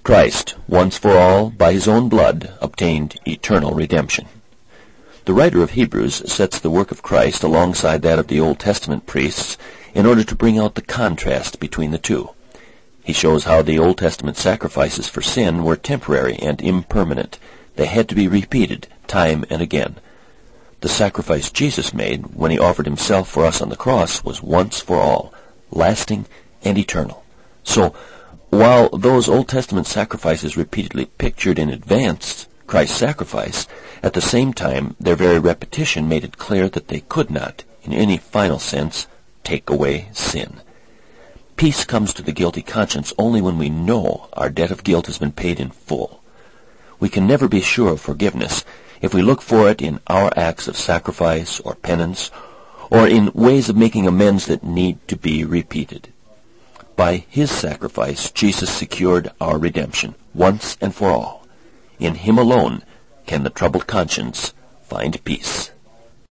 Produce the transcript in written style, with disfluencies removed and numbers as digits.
Christ, once for all, by his own blood, obtained eternal redemption. The writer of Hebrews sets the work of Christ alongside that of the Old Testament priests in order to bring out the contrast between the two. He shows how the Old Testament sacrifices for sin were temporary and impermanent. They had to be repeated time and again. The sacrifice Jesus made when he offered himself for us on the cross was once for all, lasting and eternal. So, while those Old Testament sacrifices repeatedly pictured in advance Christ's sacrifice, at the same time their very repetition made it clear that they could not, in any final sense, take away sin. Peace comes to the guilty conscience only when we know our debt of guilt has been paid in full. We can never be sure of forgiveness if we look for it in our acts of sacrifice or penance, or in ways of making amends that need to be repeated. By his sacrifice, Jesus secured our redemption, once and for all. In him alone can the troubled conscience find peace.